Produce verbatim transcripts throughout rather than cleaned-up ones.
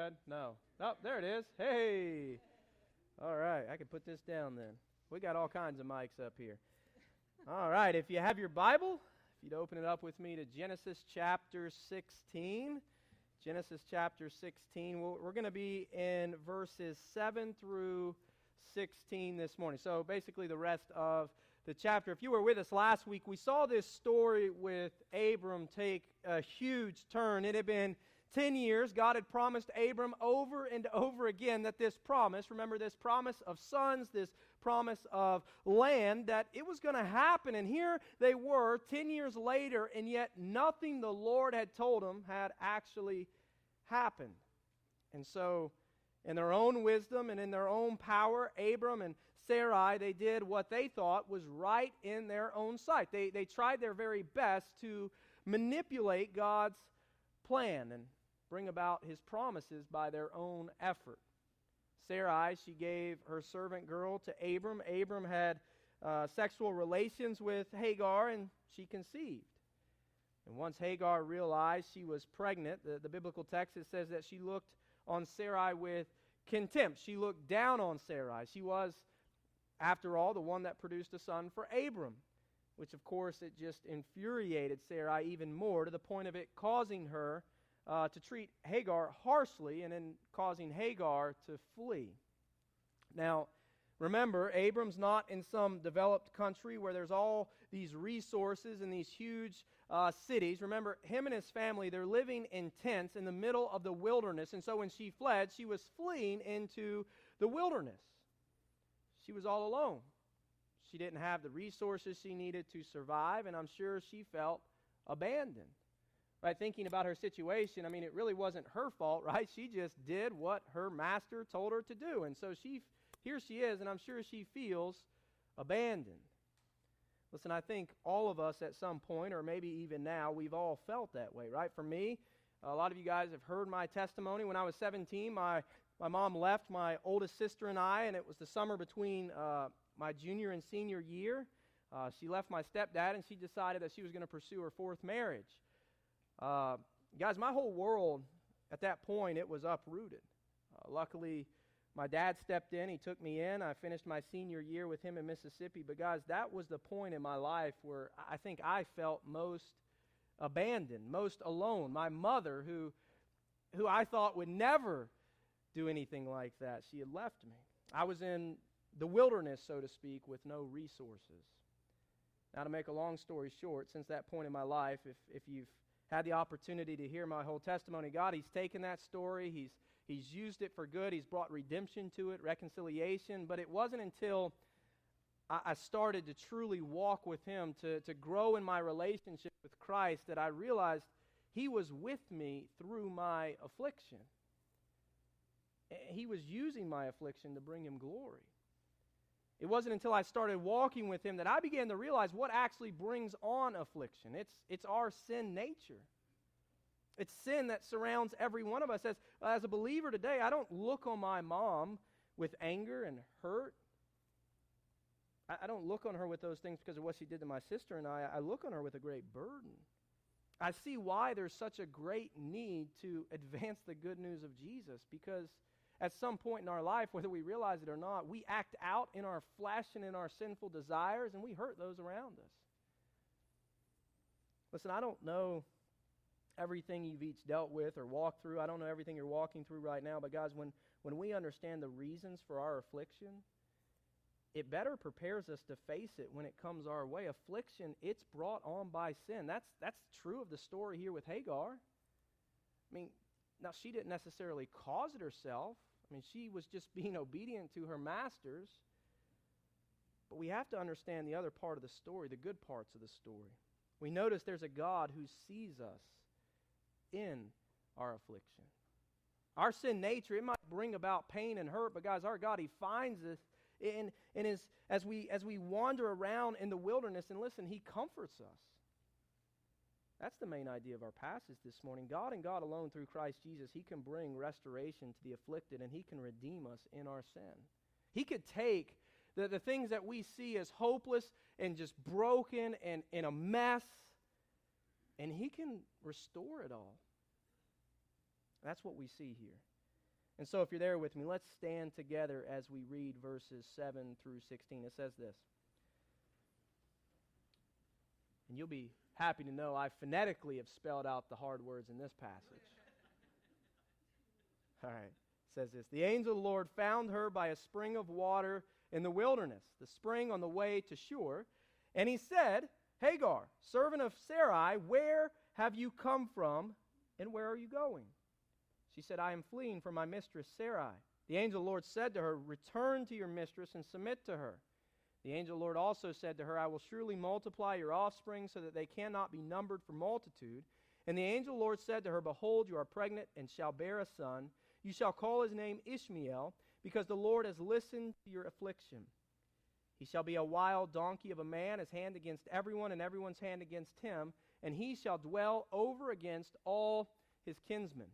ahead? No. Oh, there it is. Hey. All right, I can put this down then. We got all kinds of mics up here. All right, if you have your Bible, if you'd open it up with me to Genesis chapter sixteen. Genesis chapter sixteen. We're, we're going to be in verses seven through sixteen this morning. So basically the rest of the chapter. If you were with us last week, we saw this story with Abram take a huge turn. It had been ten years. God had promised Abram over and over again that this promise, remember this promise of sons, this promise of land, that it was going to happen. And here they were ten years later, and yet nothing the Lord had told them had actually happened. And so in their own wisdom and in their own power, Abram and Sarai, they did what they thought was right in their own sight. They, they tried their very best to manipulate God's plan and bring about His promises by their own effort. Sarai, she gave her servant girl to Abram. Abram had uh, sexual relations with Hagar, and she conceived. And once Hagar realized she was pregnant, the, the biblical text, it says that she looked on Sarai with contempt. She looked down on Sarai. She was, after all, the one that produced a son for Abram, which of course it just infuriated Sarai even more, to the point of it causing her uh, to treat Hagar harshly, and then causing Hagar to flee. Now, remember, Abram's not in some developed country where there's all these resources and these huge uh, cities. Remember, him and his family, they're living in tents in the middle of the wilderness. And so when she fled, she was fleeing into the wilderness. She was all alone. She didn't have the resources she needed to survive, and I'm sure she felt abandoned. Right, thinking about her situation, I mean, it really wasn't her fault, right? She just did what her master told her to do. And so she here she is, and I'm sure she feels abandoned. Listen, I think all of us at some point, or maybe even now, we've all felt that way, right? For me, a lot of you guys have heard my testimony. When I was seventeen, my, my mom left my oldest sister and I, and it was the summer between uh, my junior and senior year. Uh, she left my stepdad, and she decided that she was going to pursue her fourth marriage. Uh, guys, my whole world at that point, it was uprooted. Uh, luckily, my dad stepped in. He took me in. I finished my senior year with him in Mississippi. But guys, that was the point in my life where I think I felt most abandoned, most alone. My mother, who, who I thought would never do anything like that, she had left me. I was in the wilderness, so to speak, with no resources. Now, to make a long story short, since that point in my life, if, if you've had the opportunity to hear my whole testimony, God, He's taken that story, He's He's used it for good, He's brought redemption to it, reconciliation, but it wasn't until I, I started to truly walk with Him, to, to grow in my relationship with Christ, that I realized He was with me through my affliction. He was using my affliction to bring Him glory. It wasn't until I started walking with Him that I began to realize what actually brings on affliction. It's, it's our sin nature. It's sin that surrounds every one of us. As, as a believer today, I don't look on my mom with anger and hurt. I, I don't look on her with those things because of what she did to my sister and I. I look on her with a great burden. I see why there's such a great need to advance the good news of Jesus, because at some point in our life, whether we realize it or not, we act out in our flesh and in our sinful desires, and we hurt those around us. Listen, I don't know everything you've each dealt with or walked through. I don't know everything you're walking through right now, but guys, when, when we understand the reasons for our affliction, it better prepares us to face it when it comes our way. Affliction, it's brought on by sin. That's, that's true of the story here with Hagar. I mean, now, she didn't necessarily cause it herself. I mean, she was just being obedient to her masters. But we have to understand the other part of the story, the good parts of the story. We notice there's a God who sees us in our affliction. Our sin nature, it might bring about pain and hurt, but guys, our God, He finds us in, in his, as we, as we wander around in the wilderness, and listen, He comforts us. That's the main idea of our passage this morning. God and God alone through Christ Jesus, He can bring restoration to the afflicted, and He can redeem us in our sin. He could take the, the things that we see as hopeless and just broken and in a mess, and He can restore it all. That's what we see here. And so if you're there with me, let's stand together as we read verses seven through sixteen. It says this. And you'll be happy to know I phonetically have spelled out the hard words in this passage. All right. It says this. The angel of the Lord found her by a spring of water in the wilderness, the spring on the way to Shur. And he said, Hagar, servant of Sarai, where have you come from, and where are you going? She said, I am fleeing from my mistress Sarai. The angel of the Lord said to her, return to your mistress and submit to her. The angel of the Lord also said to her, I will surely multiply your offspring so that they cannot be numbered for multitude. And the angel of the Lord said to her, behold, you are pregnant and shall bear a son. You shall call his name Ishmael, because the Lord has listened to your affliction. He shall be a wild donkey of a man, his hand against everyone, and everyone's hand against him, and he shall dwell over against all his kinsmen.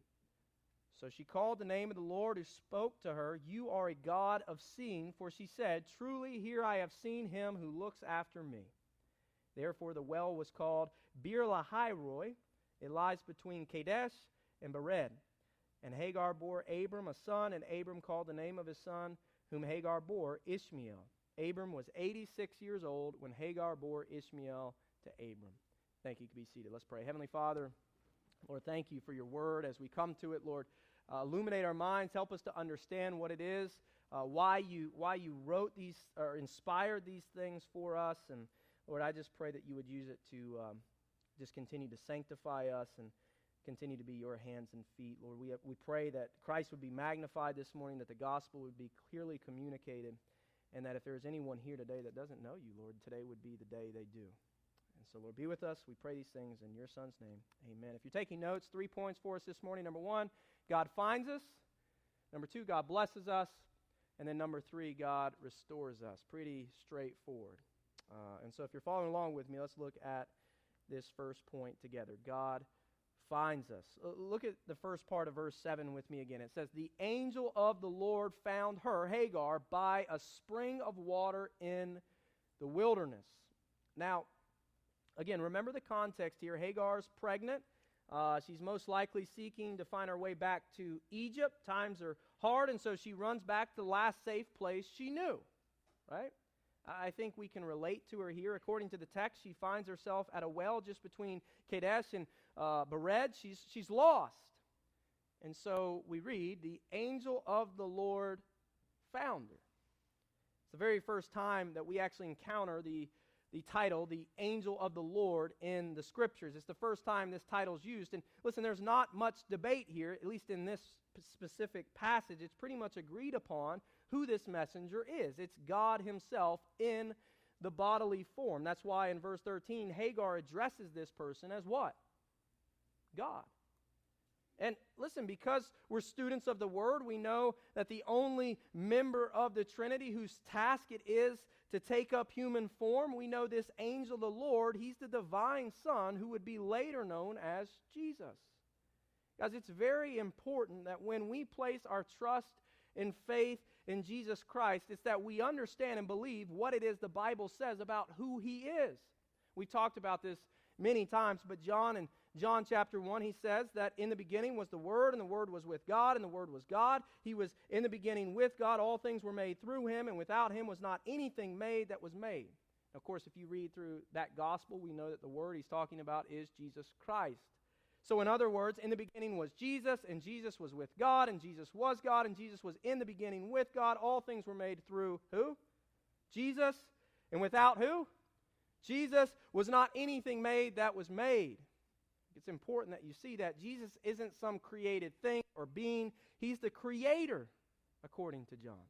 So she called the name of the Lord who spoke to her, you are a God of seeing, for she said, truly here I have seen him who looks after me. Therefore the well was called Beer Lahai-roi. It lies between Kadesh and Bered. And Hagar bore Abram a son, and Abram called the name of his son, whom Hagar bore, Ishmael. Abram was eighty-six years old when Hagar bore Ishmael to Abram. Thank you. You can be seated. Let's pray. Heavenly Father, Lord, thank you for your word. As we come to it, Lord, uh, illuminate our minds. Help us to understand what it is, uh, why you why you wrote these or inspired these things for us. And Lord, I just pray that you would use it to um, just continue to sanctify us and continue to be your hands and feet. Lord, we, have, we pray that Christ would be magnified this morning, that the gospel would be clearly communicated, and that if there is anyone here today that doesn't know you, Lord, today would be the day they do. And so, Lord, be with us. We pray these things in your Son's name. Amen. If you're taking notes, three points for us this morning. Number one, God finds us. Number two, God blesses us. And then number three, God restores us. Pretty straightforward. Uh, and so if you're following along with me, let's look at this first point together. God finds us. Uh, look at the first part of verse seven with me again. It says, the angel of the Lord found her, Hagar, by a spring of water in the wilderness. Now, again, remember the context here. Hagar's pregnant. Uh, she's most likely seeking to find her way back to Egypt. Times are hard, and so she runs back to the last safe place she knew, right? I think we can relate to her here. According to the text, she finds herself at a well just between Kadesh and uh, Bered. She's, she's lost. And so we read, the angel of the Lord found her. It's the very first time that we actually encounter the, the title, the angel of the Lord, in the Scriptures. It's the first time this title is used. And listen, there's not much debate here, at least in this specific passage. It's pretty much agreed upon who this messenger is. It's God himself in the bodily form. That's why in verse thirteen, Hagar addresses this person as what? God. And listen, because we're students of the Word, we know that the only member of the Trinity whose task it is to take up human form, we know this angel of the Lord, he's the divine Son who would be later known as Jesus. Guys, it's very important that when we place our trust and faith in Jesus Christ, it's that we understand and believe what it is the Bible says about who he is. We talked about this many times, but John in John chapter one, he says that in the beginning was the Word, and the Word was with God, and the Word was God. He was in the beginning with God. All things were made through him, and without him was not anything made that was made. Of course, if you read through that gospel, we know that the Word he's talking about is Jesus Christ. So in other words, in the beginning was Jesus, and Jesus was with God, and Jesus was God, and Jesus was in the beginning with God. All things were made through who? Jesus. And without who? Jesus was not anything made that was made. It's important that you see that Jesus isn't some created thing or being. He's the creator, according to John,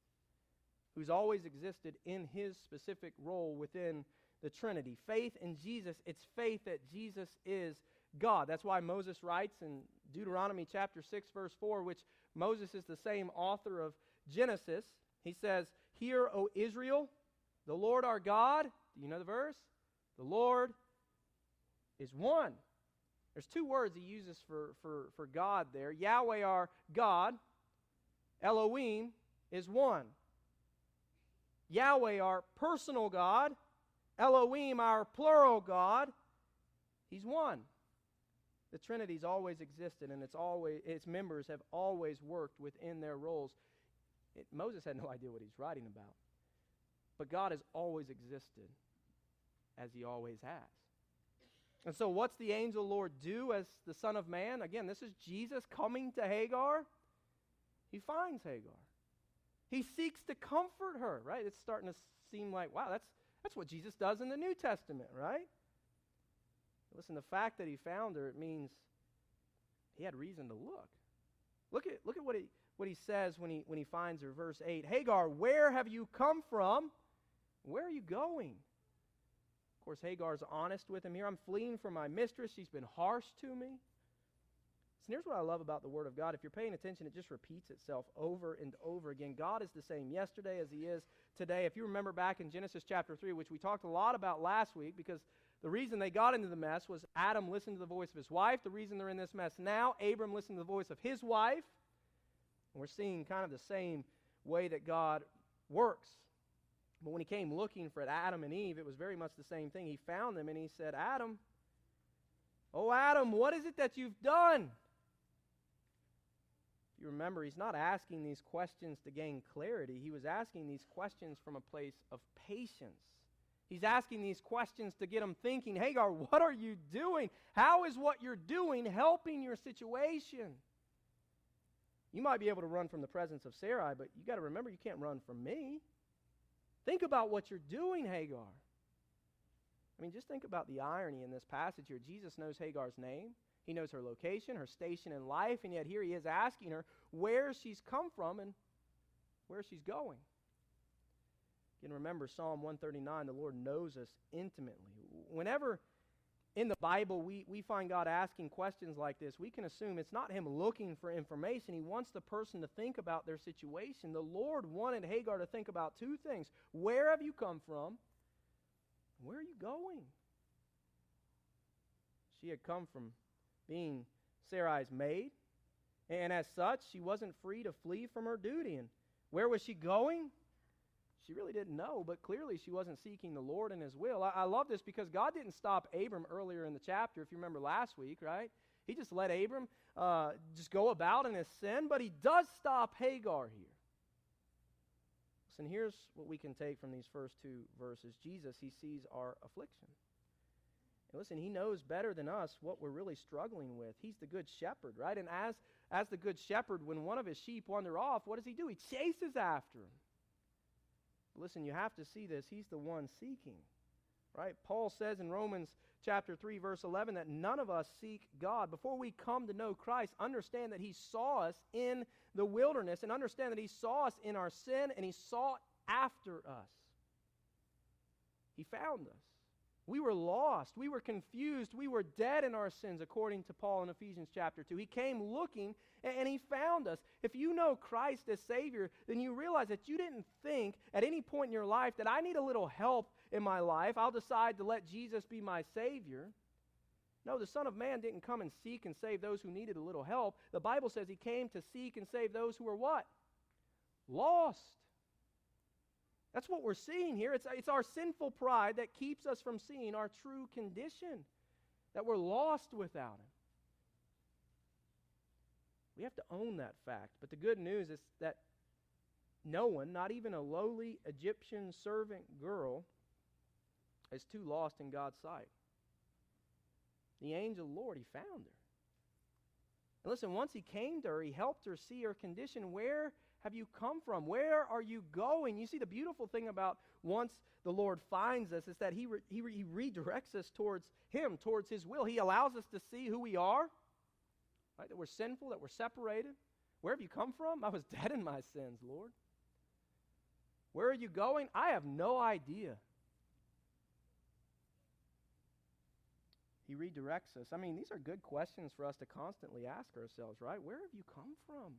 who's always existed in his specific role within the Trinity. Faith in Jesus, it's faith that Jesus is God. That's why Moses writes in Deuteronomy chapter six, verse four, which Moses is the same author of Genesis. He says, "Hear, O Israel, the Lord our God," do you know the verse? "The Lord is one." There's two words he uses for, for, for God there. Yahweh our God, Elohim, is one. Yahweh our personal God, Elohim our plural God, he's one. The Trinity's always existed, and it's always its members have always worked within their roles. It, Moses had no idea what he's writing about. But God has always existed, as he always has. And so what's the angel Lord do as the Son of Man? Again, this is Jesus coming to Hagar. He finds Hagar. He seeks to comfort her, right? It's starting to seem like, wow, that's, that's what Jesus does in the New Testament, right? Listen, the fact that he found her, it means he had reason to look. Look at, look at what he, what he says when he, when he finds her. Verse eight, Hagar, where have you come from? Where are you going? Of course, Hagar's honest with him here. I'm fleeing from my mistress. She's been harsh to me. So here's what I love about the Word of God. If you're paying attention, it just repeats itself over and over again. God is the same yesterday as he is today. If you remember back in Genesis chapter three, which we talked a lot about last week, because the reason they got into the mess was Adam listened to the voice of his wife. The reason they're in this mess now, Abram listened to the voice of his wife. And we're seeing kind of the same way that God works. But when he came looking for Adam and Eve, it was very much the same thing. He found them and he said, Adam, oh Adam, what is it that you've done? If you remember, he's not asking these questions to gain clarity. He was asking these questions from a place of patience. He's asking these questions to get them thinking, Hagar, what are you doing? How is what you're doing helping your situation? You might be able to run from the presence of Sarai, but you got to remember you can't run from me. Think about what you're doing, Hagar. I mean, just think about the irony in this passage here. Jesus knows Hagar's name. He knows her location, her station in life, and yet here he is asking her where she's come from and where she's going. Again, remember Psalm one thirty-nine, the Lord knows us intimately. Whenever in the Bible we, we find God asking questions like this, we can assume it's not him looking for information. He wants the person to think about their situation. The Lord wanted Hagar to think about two things. Where have you come from? Where are you going? She had come from being Sarai's maid, and as such, she wasn't free to flee from her duty. And where was she going? She really didn't know, but clearly she wasn't seeking the Lord and his will. I, I love this because God didn't stop Abram earlier in the chapter, if you remember last week, right? He just let Abram uh, just go about in his sin, but he does stop Hagar here. Listen, here's what we can take from these first two verses. Jesus, he sees our affliction. And listen, he knows better than us what we're really struggling with. He's the good shepherd, right? And as, as the good shepherd, when one of his sheep wander off, what does he do? He chases after him. Listen, you have to see this. He's the one seeking, right? Paul says in Romans chapter three, verse eleven, that none of us seek God. Before we come to know Christ, understand that he saw us in the wilderness, and understand that he saw us in our sin, and he sought after us. He found us. We were lost. We were confused. We were dead in our sins, according to Paul in Ephesians chapter two. He came looking, and he found us. If you know Christ as Savior, then you realize that you didn't think at any point in your life that I need a little help in my life. I'll decide to let Jesus be my Savior. No, the Son of Man didn't come and seek and save those who needed a little help. The Bible says he came to seek and save those who were what? Lost. That's what we're seeing here. It's, it's our sinful pride that keeps us from seeing our true condition, that we're lost without him. We have to own that fact. But the good news is that no one, not even a lowly Egyptian servant girl, is too lost in God's sight. The angel of the Lord, he found her. And listen, once he came to her, he helped her see her condition. Where have you come from? Where are you going? You see, the beautiful thing about once the Lord finds us is that he, re- he, re- he redirects us towards him, towards his will. He allows us to see who we are, right? That we're sinful, that we're separated. Where have you come from? I was dead in my sins, Lord. Where are you going? I have no idea. He redirects us. I mean, these are good questions for us to constantly ask ourselves, right? Where have you come from?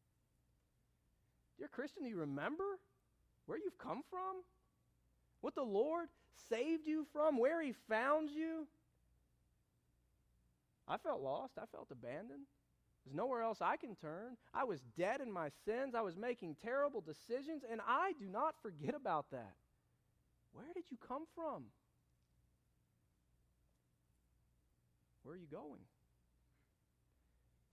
Dear Christian, do you remember where you've come from? What the Lord saved you from? Where he found you? I felt lost. I felt abandoned. There's nowhere else I can turn. I was dead in my sins. I was making terrible decisions, and I do not forget about that. Where did you come from? Where are you going?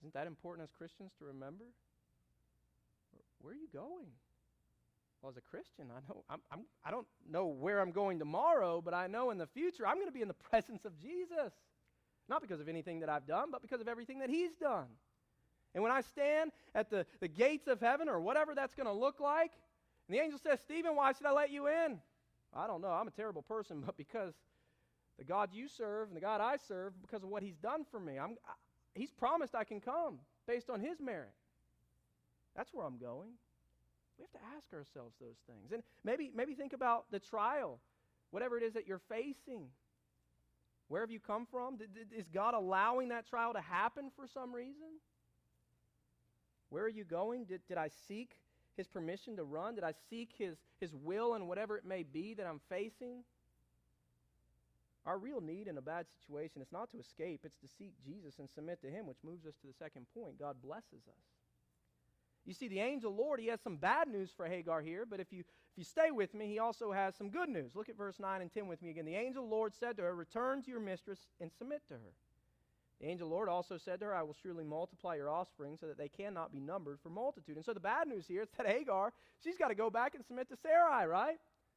Isn't that important as Christians to remember? Where are you going? Well, as a Christian, I know I'm, I'm, I don't know where I'm going tomorrow, but I know in the future I'm going to be in the presence of Jesus. Not because of anything that I've done, but because of everything that He's done. And when I stand at the, the gates of heaven, or whatever that's going to look like, and the angel says, Stephen, why should I let you in? I don't know. I'm a terrible person, but because the God you serve and the God I serve, because of what He's done for me, I'm, I, He's promised I can come based on His merit. That's where I'm going. We have to ask ourselves those things. And maybe, maybe think about the trial, whatever it is that you're facing. Where have you come from? Did, did, is God allowing that trial to happen for some reason? Where are you going? Did, did I seek His permission to run? Did I seek His, His will in whatever it may be that I'm facing? Our real need in a bad situation is not to escape, it's to seek Jesus and submit to Him, which moves us to the second point. God blesses us. You see, the angel Lord, he has some bad news for Hagar here, but if you if you stay with me, he also has some good news. Look at verse nine and ten with me again. The angel Lord said to her, return to your mistress and submit to her. The angel Lord also said to her, I will surely multiply your offspring so that they cannot be numbered for multitude. And so the bad news here is that Hagar, she's got to go back and submit to Sarai, right?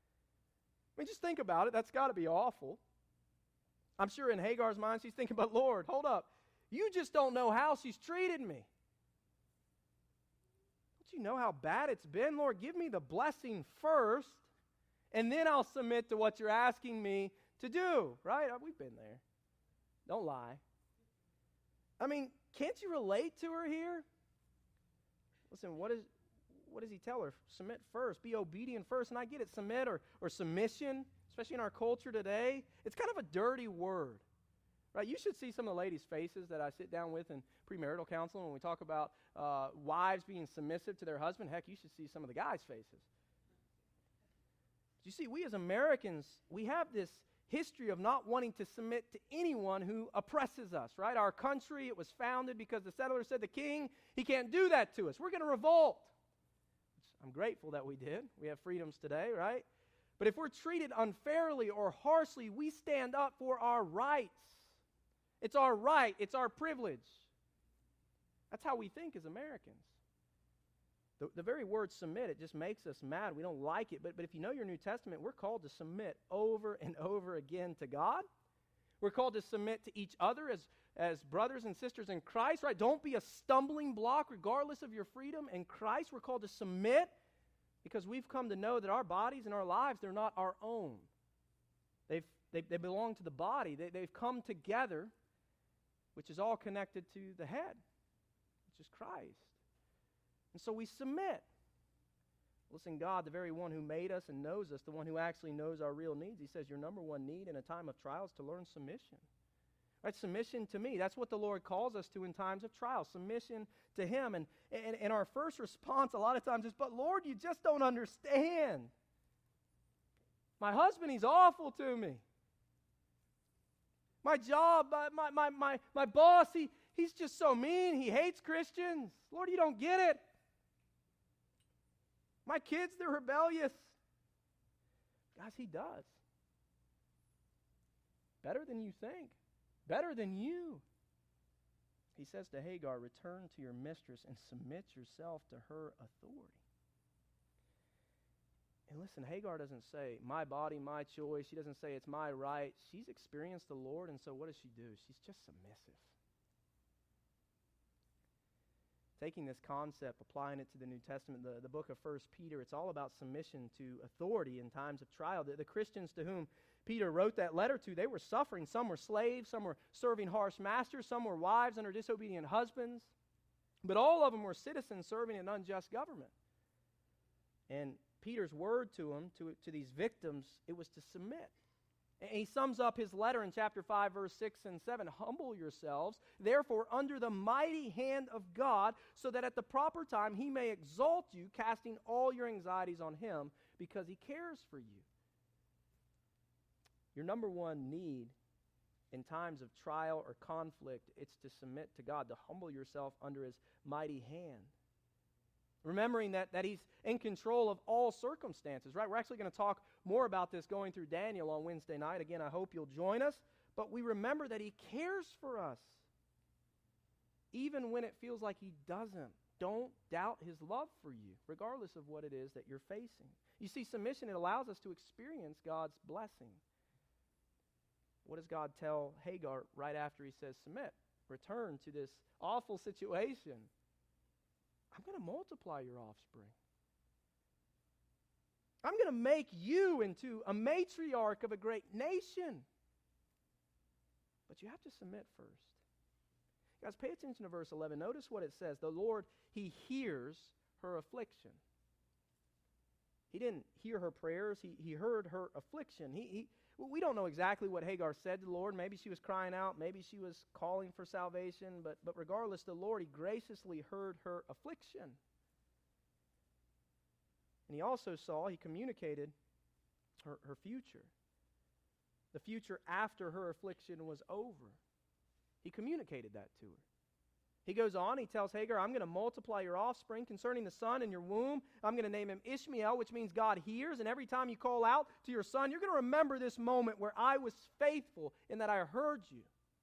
I mean, just think about it. That's got to be awful. I'm sure in Hagar's mind, she's thinking, but Lord, hold up. You just don't know how she's treated me. Don't you know how bad it's been? Lord, give me the blessing first, and then I'll submit to what you're asking me to do, right? We've been there. Don't lie. I mean, can't you relate to her here? Listen, what is what does he tell her? Submit first. Be obedient first. And I get it, submit or, or submission, especially in our culture today. It's kind of a dirty word, right? You should see some of the ladies' faces that I sit down with in premarital counseling when we talk about uh, wives being submissive to their husband. Heck, you should see some of the guys' faces. You see, we as Americans, we have this history of not wanting to submit to anyone who oppresses us, right? Our country, it was founded because the settlers said the king, he can't do that to us. We're going to revolt. I'm grateful that we did. We have freedoms today, right? But if we're treated unfairly or harshly, we stand up for our rights. It's our right. It's our privilege. That's how we think as Americans. The, the very word submit, it just makes us mad. We don't like it. But, but if you know your New Testament, we're called to submit over and over again to God. We're called to submit to each other as, as brothers and sisters in Christ, right? Don't be a stumbling block regardless of your freedom in Christ. We're called to submit because we've come to know that our bodies and our lives, they're not our own. They've, they, they belong to the body. They, they've come together, which is all connected to the head, which is Christ. And so we submit. Listen, God, the very one who made us and knows us, the one who actually knows our real needs, he says your number one need in a time of trials to learn submission. Right? Submission to me. That's what the Lord calls us to in times of trial. Submission to him. And, and, and our first response a lot of times is, but Lord, you just don't understand. My husband, he's awful to me. My job, my, my, my, my, my boss, he, he's just so mean. He hates Christians. Lord, you don't get it. My kids, they're rebellious. Guys, he does. Better than you think. Better than you. He says to Hagar, return to your mistress and submit yourself to her authority. And listen, Hagar doesn't say, my body, my choice. She doesn't say, it's my right. She's experienced the Lord, and so what does she do? She's just submissive. Taking this concept, applying it to the New Testament, the, the book of First Peter, it's all about submission to authority in times of trial. The, the Christians to whom Peter wrote that letter to, they were suffering. Some were slaves, some were serving harsh masters, some were wives under disobedient husbands. But all of them were citizens serving an unjust government. And Peter's word to them, to, to these victims, it was to submit. And he sums up his letter in chapter five, verse six and seven. Humble yourselves, therefore, under the mighty hand of God, so that at the proper time he may exalt you, casting all your anxieties on him, because he cares for you. Your number one need in times of trial or conflict, it's to submit to God, to humble yourself under his mighty hand. Remembering that, that he's in control of all circumstances, right? We're actually going to talk more about this going through Daniel on Wednesday night. Again, I hope you'll join us. But we remember that he cares for us. even when it feels like he doesn't. Don't doubt his love for you, regardless of what it is that you're facing. You see, submission, it allows us to experience God's blessing. What does God tell Hagar right after he says, submit, return to this awful situation? I'm going to multiply your offspring. I'm going to make you into a matriarch of a great nation. But you have to submit first. Guys, pay attention to verse eleven. Notice what it says. The Lord, he hears her affliction. He didn't hear her prayers. He, he heard her affliction. He, he, we don't know exactly what Hagar said to the Lord. Maybe she was crying out. Maybe she was calling for salvation. But, but regardless, the Lord, he graciously heard her affliction. And he also saw, he communicated her, her future. The future after her affliction was over. He communicated that to her. He goes on, he tells Hagar, I'm going to multiply your offspring concerning the son in your womb. I'm going to name him Ishmael, which means God hears. And every time you call out to your son, you're going to remember this moment where I was faithful in that I heard you.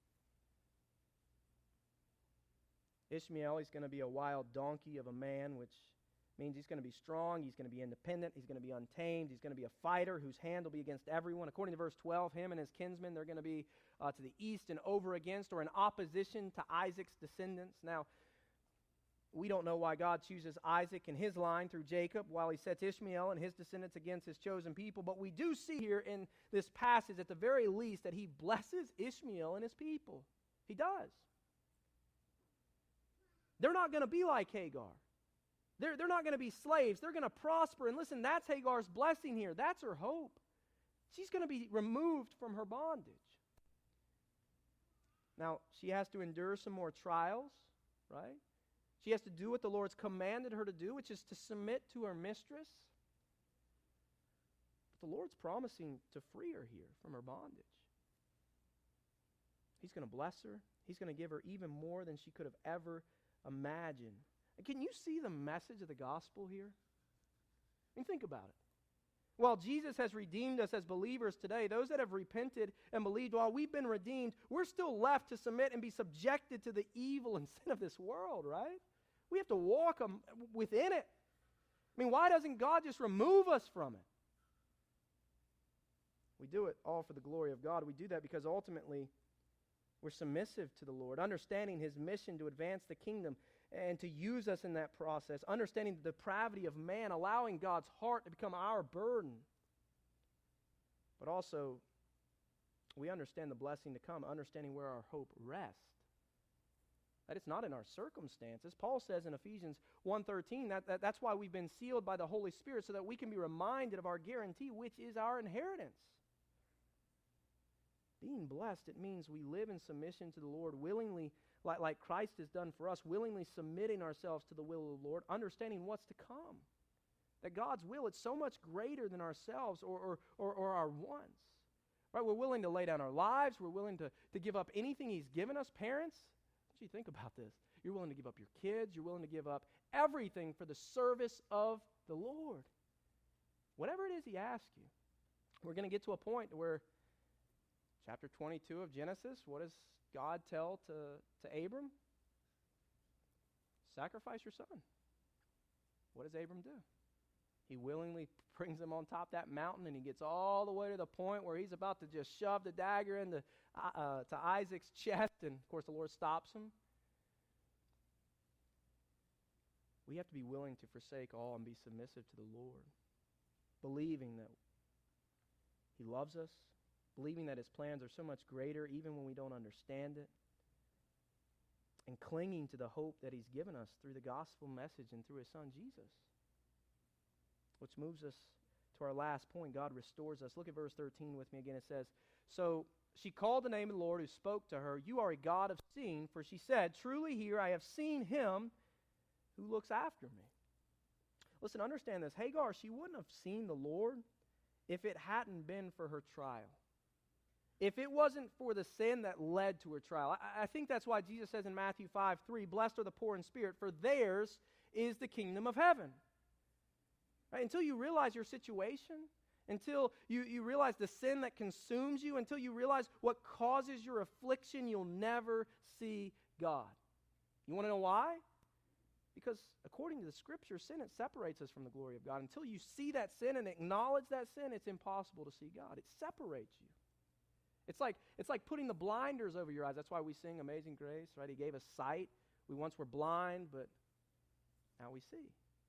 Ishmael, he's going to be a wild donkey of a man, which means he's going to be strong, he's going to be independent, he's going to be untamed, he's going to be a fighter whose hand will be against everyone. According to verse twelve, him and his kinsmen, they're going to be uh, to the east and over against, or in opposition to Isaac's descendants. Now, we don't know why God chooses Isaac and his line through Jacob, while he sets Ishmael and his descendants against his chosen people. But we do see here in this passage, at the very least, that he blesses Ishmael and his people. He does. They're not going to be like Hagar. They're, they're not going to be slaves. They're going to prosper. And listen, that's Hagar's blessing here. That's her hope. She's going to be removed from her bondage. Now, she has to endure some more trials, right? She has to do what the Lord's commanded her to do, which is to submit to her mistress. But the Lord's promising to free her here from her bondage. He's going to bless her. He's going to give her even more than she could have ever imagined. And can you see the message of the gospel here? I mean, think about it. While Jesus has redeemed us as believers today, those that have repented and believed, while we've been redeemed, we're still left to submit and be subjected to the evil and sin of this world, right? We have to walk um, within it. I mean, why doesn't God just remove us from it? We do it all for the glory of God. We do that because ultimately we're submissive to the Lord, understanding his mission to advance the kingdom and to use us in that process, understanding the depravity of man, allowing God's heart to become our burden. But also, we understand the blessing to come, understanding where our hope rests. That it's not in our circumstances. Paul says in Ephesians one thirteen, that, that that's why we've been sealed by the Holy Spirit, so that we can be reminded of our guarantee, which is our inheritance. Being blessed, it means we live in submission to the Lord willingly, like, like Christ has done for us, willingly submitting ourselves to the will of the Lord, understanding what's to come. That God's will, it's so much greater than ourselves or, or, or, or our wants. Right? We're willing to lay down our lives. We're willing to, to give up anything he's given us. Parents, what do you think about this? You're willing to give up your kids. You're willing to give up everything for the service of the Lord. Whatever it is he asks you. We're going to get to a point where chapter twenty-two of Genesis, what does God tell to, to Abram? Sacrifice your son. What does Abram do? He willingly brings him on top of that mountain, and he gets all the way to the point where he's about to just shove the dagger into uh, to Isaac's chest, and of course the Lord stops him. We have to be willing to forsake all and be submissive to the Lord, believing that he loves us, believing that his plans are so much greater even when we don't understand it, and clinging to the hope that he's given us through the gospel message and through his son Jesus. Which moves us to our last point. God restores us. Look at verse thirteen with me again. It says, so she called the name of the Lord who spoke to her, you are a God of seeing, for she said, truly here I have seen him who looks after me. Listen, understand this. Hagar, she wouldn't have seen the Lord if it hadn't been for her trial. If it wasn't for the sin that led to her trial. I, I think that's why Jesus says in Matthew five three, blessed are the poor in spirit, for theirs is the kingdom of heaven. Right? Until you realize your situation, until you, you realize the sin that consumes you, until you realize what causes your affliction, you'll never see God. You want to know why? Because according to the Scripture, sin, it separates us from the glory of God. Until you see that sin and acknowledge that sin, it's impossible to see God. It separates you. It's like, it's like putting the blinders over your eyes. That's why we sing Amazing Grace, right? He gave us sight. We once were blind, but now we see.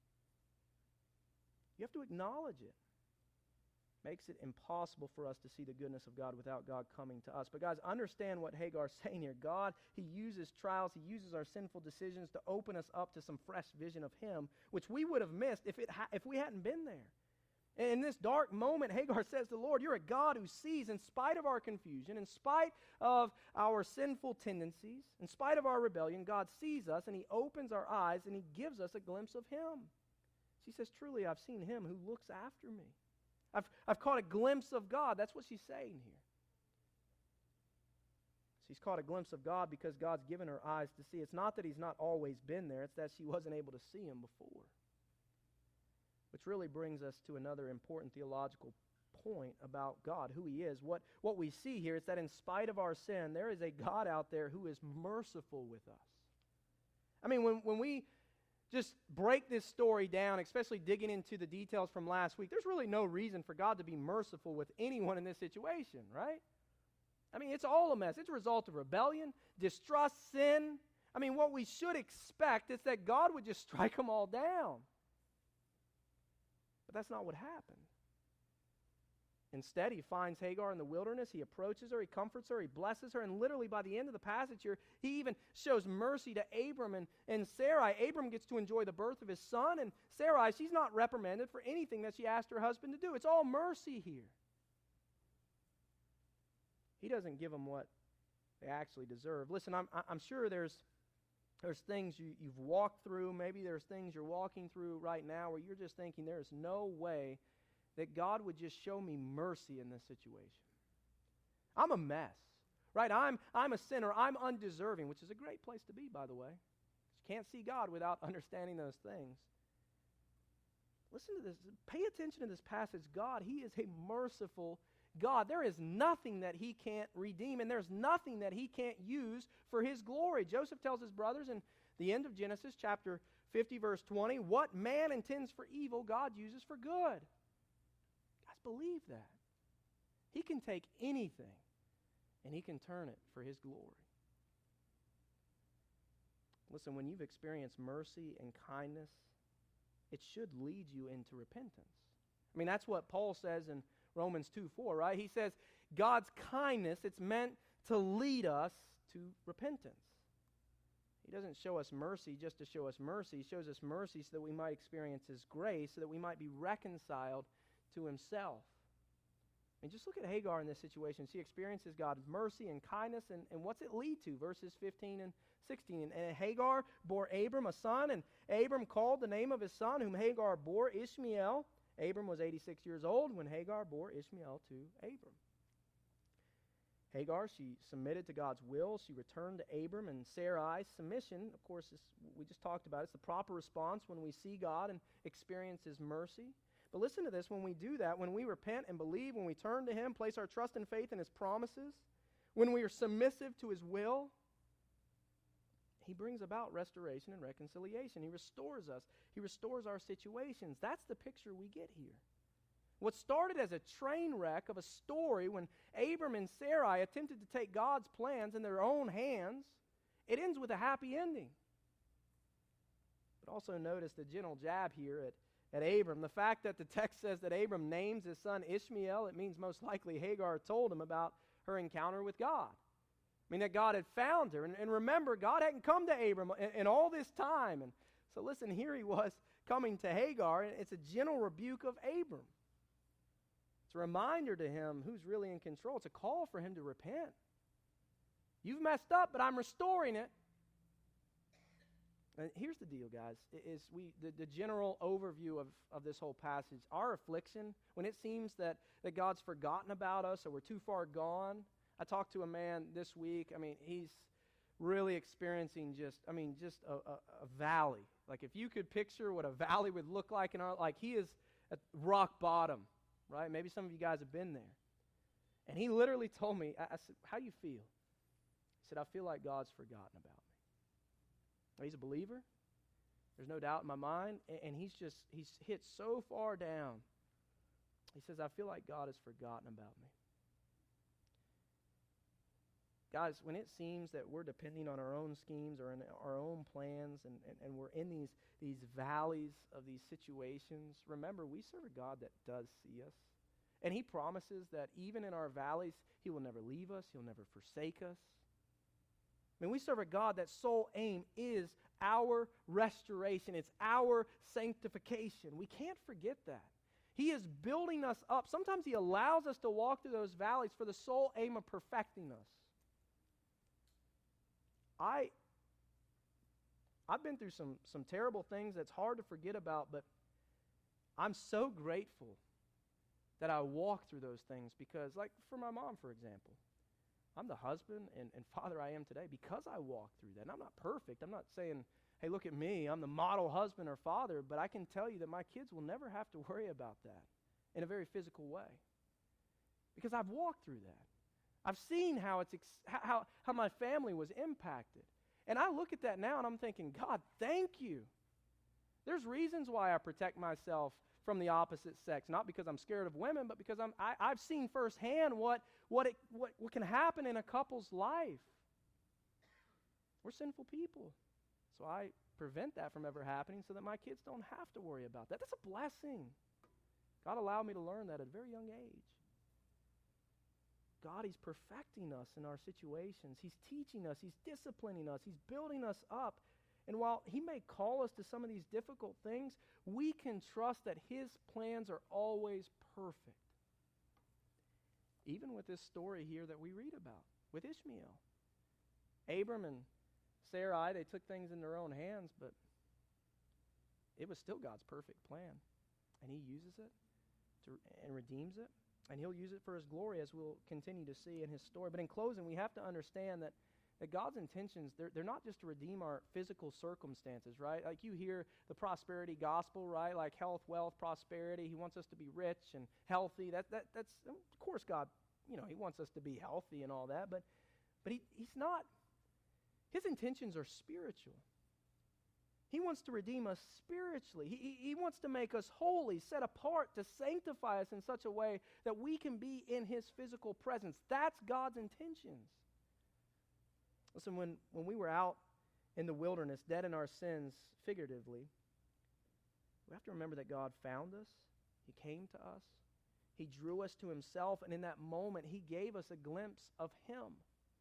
You have to acknowledge it. Makes it impossible for us to see the goodness of God without God coming to us. But guys, understand what Hagar's saying here. God, He uses trials, He uses our sinful decisions to open us up to some fresh vision of Him, which we would have missed if it ha- if we hadn't been there. And in this dark moment, Hagar says to the Lord, you're a God who sees in spite of our confusion, in spite of our sinful tendencies, in spite of our rebellion, God sees us and He opens our eyes and He gives us a glimpse of Him. She says, truly, I've seen Him who looks after me. I've, I've caught a glimpse of God. That's what she's saying here. She's caught a glimpse of God because God's given her eyes to see. It's not that He's not always been there. It's that she wasn't able to see Him before. Which really brings us to another important theological point about God, who He is. What, what we see here is that in spite of our sin, there is a God out there who is merciful with us. I mean, when, when we just break this story down, especially digging into the details from last week, there's really no reason for God to be merciful with anyone in this situation, right? I mean, it's all a mess. It's a result of rebellion, distrust, sin. I mean, what we should expect is that God would just strike them all down. But that's not what happened. Instead, He finds Hagar in the wilderness. He approaches her. He comforts her. He blesses her. And literally by the end of the passage here, He even shows mercy to Abram and, and Sarai. Abram gets to enjoy the birth of his son. And Sarai, she's not reprimanded for anything that she asked her husband to do. It's all mercy here. He doesn't give them what they actually deserve. Listen, I'm, I'm sure there's, there's things you, you've walked through. Maybe there's things you're walking through right now where you're just thinking there is no way that God would just show me mercy in this situation. I'm a mess, right? I'm, I'm a sinner. I'm undeserving, which is a great place to be, by the way. You can't see God without understanding those things. Listen to this. Pay attention to this passage. God, He is a merciful God. There is nothing that He can't redeem, and there's nothing that He can't use for His glory. Joseph tells his brothers in the end of Genesis chapter fifty, verse twenty, what man intends for evil, God uses for good. Believe that. He can take anything and He can turn it for His glory. Listen, when you've experienced mercy and kindness, it should lead you into repentance. I mean, that's what Paul says in Romans two four, right? He says, God's kindness, it's meant to lead us to repentance. He doesn't show us mercy just to show us mercy. He shows us mercy so that we might experience His grace, so that we might be reconciled to Himself. And just look at Hagar in this situation. She experiences God's mercy and kindness, and, and what's it lead to? Verses fifteen and sixteen. And, and Hagar bore Abram a son, and Abram called the name of his son, whom Hagar bore, Ishmael. Abram was eighty-six years old when Hagar bore Ishmael to Abram. Hagar, she submitted to God's will. She returned to Abram, and Sarai's submission, of course, is, we just talked about, it's the proper response when we see God and experience His mercy. But listen to this, when we do that, when we repent and believe, when we turn to Him, place our trust and faith in His promises, when we are submissive to His will, He brings about restoration and reconciliation. He restores us. He restores our situations. That's the picture we get here. What started as a train wreck of a story when Abram and Sarai attempted to take God's plans in their own hands, it ends with a happy ending. But also notice the gentle jab here at At Abram. The fact that the text says that Abram names his son Ishmael, it means most likely Hagar told him about her encounter with God. I mean, that God had found her. And, and remember, God hadn't come to Abram in, in all this time. And so listen, here he was coming to Hagar, and it's a gentle rebuke of Abram. It's a reminder to him who's really in control. It's a call for him to repent. You've messed up, but I'm restoring it. And here's the deal, guys, is we the, the general overview of, of this whole passage. Our affliction, when it seems that, that God's forgotten about us or we're too far gone. I talked to a man this week. I mean, he's really experiencing just, I mean, just a, a, a valley. Like if you could picture what a valley would look like in our, like he is at rock bottom, right? Maybe some of you guys have been there. And he literally told me, I, I said, how do you feel? He said, I feel like God's forgotten about me. He's a believer. There's no doubt in my mind. And he's just, he's hit so far down. He says, I feel like God has forgotten about me. Guys, when it seems that we're depending on our own schemes or in our own plans and, and, and we're in these, these valleys of these situations, remember, we serve a God that does see us. And he promises that even in our valleys, he will never leave us. He'll never forsake us. I mean, we serve a God that sole aim is our restoration. It's our sanctification. We can't forget that. He is building us up. Sometimes he allows us to walk through those valleys for the sole aim of perfecting us. I, I've been through some, some terrible things that's hard to forget about, but I'm so grateful that I walked through those things because, like for my mom, for example, I'm the husband and, and father I am today because I walked through that. And I'm not perfect. I'm not saying, hey, look at me, I'm the model husband or father, but I can tell you that my kids will never have to worry about that in a very physical way because I've walked through that. I've seen how it's ex- how, how my family was impacted. And I look at that now and I'm thinking, God, thank you. There's reasons why I protect myself from the opposite sex, not because I'm scared of women, but because I'm, I, I've seen firsthand what, what, it, what, what can happen in a couple's life. We're sinful people. So I prevent that from ever happening so that my kids don't have to worry about that. That's a blessing. God allowed me to learn that at a very young age. God, he's perfecting us in our situations. He's teaching us. He's disciplining us. He's building us up. And while he may call us to some of these difficult things, we can trust that his plans are always perfect. Even with this story here that we read about with Ishmael. Abram and Sarai, they took things in their own hands, but it was still God's perfect plan. And he uses it to, and redeems it. And he'll use it for his glory, as we'll continue to see in his story. But in closing, we have to understand that, that God's intentions, they're, they're not just to redeem our physical circumstances, right? Like you hear the prosperity gospel, right? Like health, wealth, prosperity. He wants us to be rich and healthy. That, that, that's, of course, God, you know, he wants us to be healthy and all that. But, but he, he's not, his intentions are spiritual. He wants to redeem us spiritually. He, he, he wants to make us holy, set apart, to sanctify us in such a way that we can be in his physical presence. That's God's intentions. Listen, when, when we were out in the wilderness, dead in our sins, figuratively, we have to remember that God found us. He came to us. He drew us to himself, and in that moment, he gave us a glimpse of him.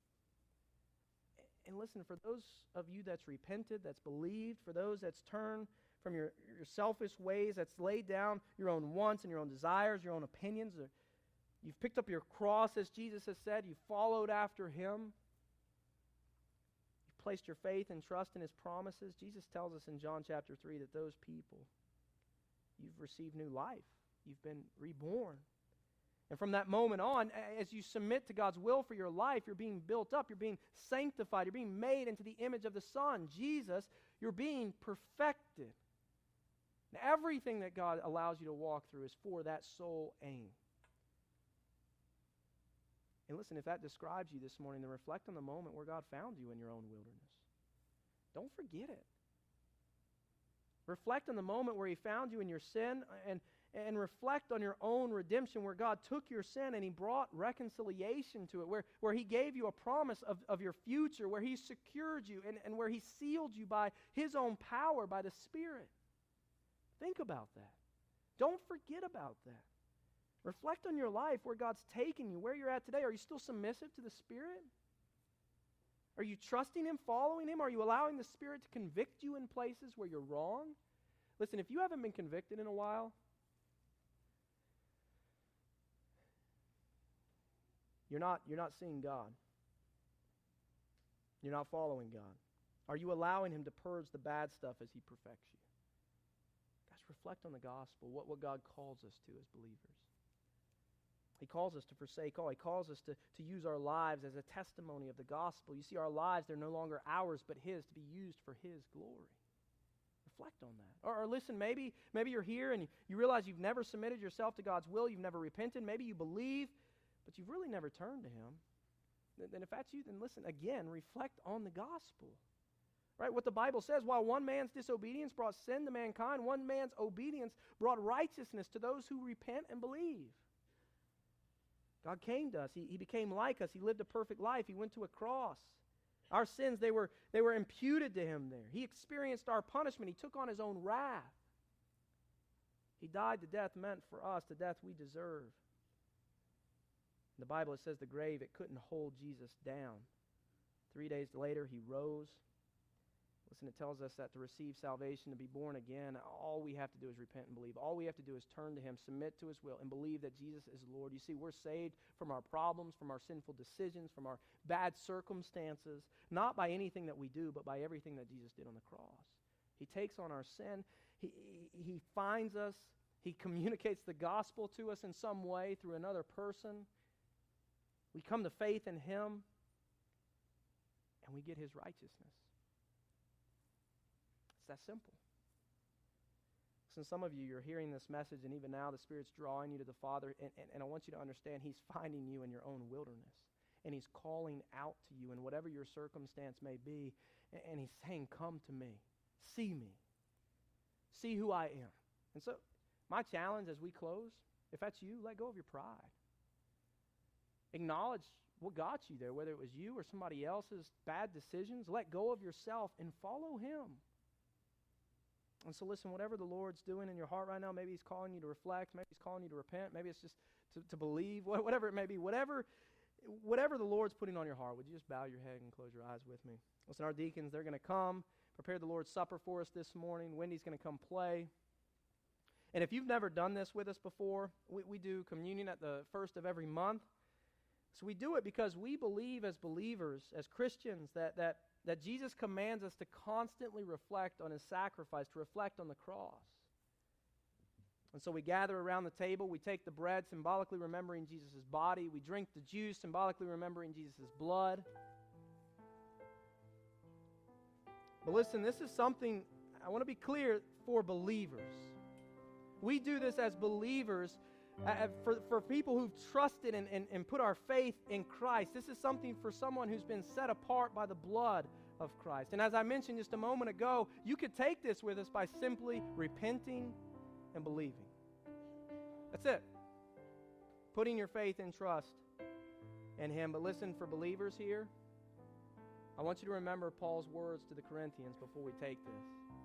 And listen, for those of you that's repented, that's believed, for those that's turned from your, your selfish ways, that's laid down your own wants and your own desires, your own opinions, or you've picked up your cross, as Jesus has said, you've followed after him, you've placed your faith and trust in his promises. Jesus tells us in John chapter three that those people, you've received new life. You've been reborn. And from that moment on, as you submit to God's will for your life, you're being built up, you're being sanctified, you're being made into the image of the Son, Jesus. You're being perfected. And everything that God allows you to walk through is for that sole aim. And listen, if that describes you this morning, then reflect on the moment where God found you in your own wilderness. Don't forget it. Reflect on the moment where he found you in your sin, and And reflect on your own redemption, where God took your sin and he brought reconciliation to it, where, where he gave you a promise of, of your future, where he secured you, and, and where he sealed you by his own power, by the Spirit. Think about that. Don't forget about that. Reflect on your life, where God's taken you, where you're at today. Are you still submissive to the Spirit? Are you trusting him, following him? Are you allowing the Spirit to convict you in places where you're wrong? Listen, if you haven't been convicted in a while, You're not, you're not seeing God. You're not following God. Are you allowing him to purge the bad stuff as he perfects you? Guys, reflect on the gospel, what, what God calls us to as believers. He calls us to forsake all. He calls us to, to use our lives as a testimony of the gospel. You see, our lives, they're no longer ours but his, to be used for his glory. Reflect on that. Or, or listen, maybe, maybe you're here and you, you realize you've never submitted yourself to God's will. You've never repented. Maybe you believe, but you've really never turned to him. Then if that's you, then listen, again, reflect on the gospel. Right? What the Bible says, while one man's disobedience brought sin to mankind, one man's obedience brought righteousness to those who repent and believe. God came to us. He, he became like us. He lived a perfect life. He went to a cross. Our sins, they were, they were imputed to him there. He experienced our punishment. He took on his own wrath. He died the death meant for us, the death we deserve. In the Bible, it says the grave, it couldn't hold Jesus down. Three days later, he rose. Listen, it tells us that to receive salvation, to be born again, all we have to do is repent and believe. All we have to do is turn to him, submit to his will, and believe that Jesus is Lord. You see, we're saved from our problems, from our sinful decisions, from our bad circumstances, not by anything that we do, but by everything that Jesus did on the cross. He takes on our sin. He, he, he finds us. He communicates the gospel to us in some way through another person. We come to faith in him, and we get his righteousness. It's that simple. Listen, some of you, you're hearing this message, and even now the Spirit's drawing you to the Father, and, and, and I want you to understand he's finding you in your own wilderness, and he's calling out to you in whatever your circumstance may be, and, and he's saying, come to me, see me, see who I am. And so my challenge as we close, if that's you, let go of your pride. Acknowledge what got you there, whether it was you or somebody else's bad decisions. Let go of yourself and follow him. And so listen, whatever the Lord's doing in your heart right now, maybe he's calling you to reflect, maybe he's calling you to repent, maybe it's just to, to believe, whatever it may be, whatever, whatever the Lord's putting on your heart, would you just bow your head and close your eyes with me? Listen, our deacons, they're going to come, prepare the Lord's Supper for us this morning. Wendy's going to come play. And if you've never done this with us before, we, we do communion at the first of every month. So we do it because we believe as believers, as Christians, that that that Jesus commands us to constantly reflect on his sacrifice, to reflect on the cross. And so we gather around the table, we take the bread, symbolically remembering Jesus' body, we drink the juice, symbolically remembering Jesus' blood. But listen, this is something, I want to be clear, for believers. We do this as believers, uh, for, for people who've trusted and, and, and put our faith in Christ. This is something for someone who's been set apart by the blood of Christ. And as I mentioned just a moment ago, you could take this with us by simply repenting and believing. That's it. Putting your faith and trust in him. But listen, for believers here, I want you to remember Paul's words to the Corinthians before we take this.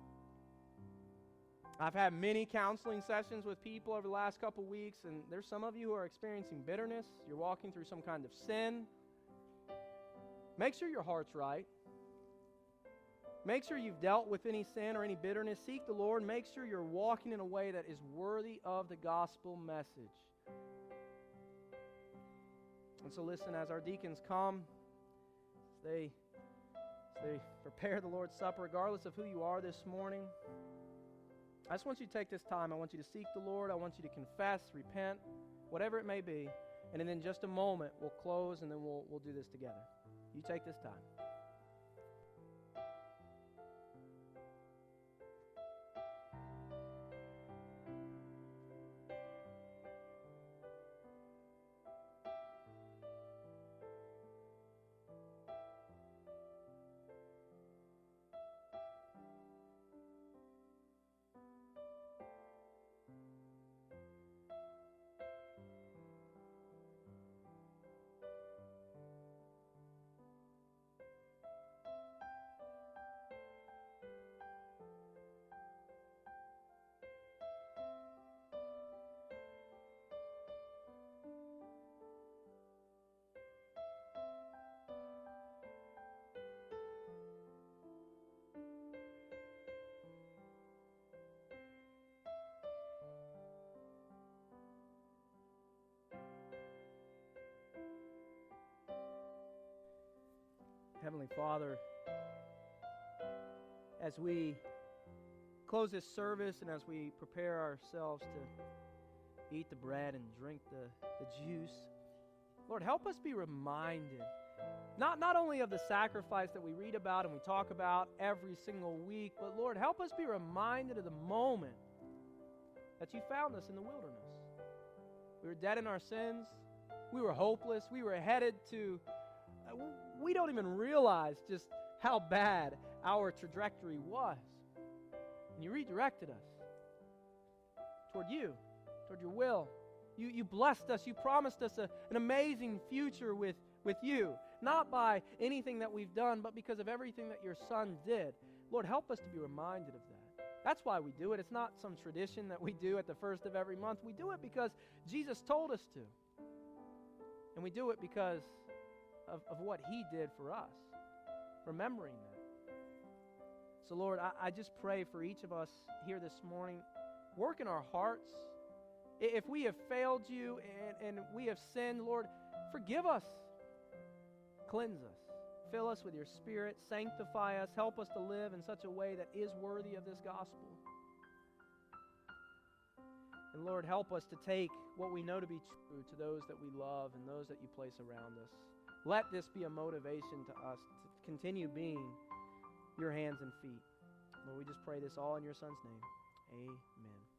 I've had many counseling sessions with people over the last couple weeks, and there's some of you who are experiencing bitterness. You're walking through some kind of sin. Make sure your heart's right. Make sure you've dealt with any sin or any bitterness. Seek the Lord. Make sure you're walking in a way that is worthy of the gospel message. And so listen, as our deacons come, as they, as they prepare the Lord's Supper, regardless of who you are this morning, I just want you to take this time. I want you to seek the Lord. I want you to confess, repent, whatever it may be. And then in just a moment, we'll close and then we'll, we'll do this together. You take this time. Heavenly Father, as we close this service and as we prepare ourselves to eat the bread and drink the, the juice, Lord, help us be reminded, not, not only of the sacrifice that we read about and we talk about every single week, but Lord, help us be reminded of the moment that you found us in the wilderness. We were dead in our sins. We were hopeless. We were headed to... Uh, we don't even realize just how bad our trajectory was. And you redirected us toward you, toward your will. You, you blessed us. You promised us a, an amazing future with, with you, not by anything that we've done, but because of everything that your Son did. Lord, help us to be reminded of that. That's why we do it. It's not some tradition that we do at the first of every month. We do it because Jesus told us to. And we do it because of, of what He did for us, remembering that. So, Lord, I, I just pray for each of us here this morning. Work in our hearts. If we have failed you and, and we have sinned, Lord, forgive us. Cleanse us. Fill us with your Spirit. Sanctify us. Help us to live in such a way that is worthy of this gospel. And Lord, help us to take what we know to be true to those that we love and those that you place around us. Let this be a motivation to us to continue being your hands and feet. Lord, we just pray this all in your Son's name. Amen.